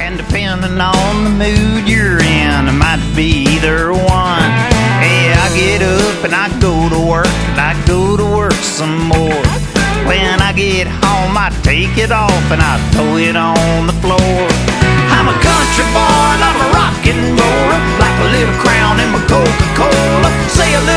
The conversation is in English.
And depending on the mood you're in, it might be either one. Hey, I get up and I go to work, and I go to work some more. When I get home, I take it off and I throw it on the floor. I'm a country boy and I'm a rock and roller, like a little crown in my Coca-Cola. Say a little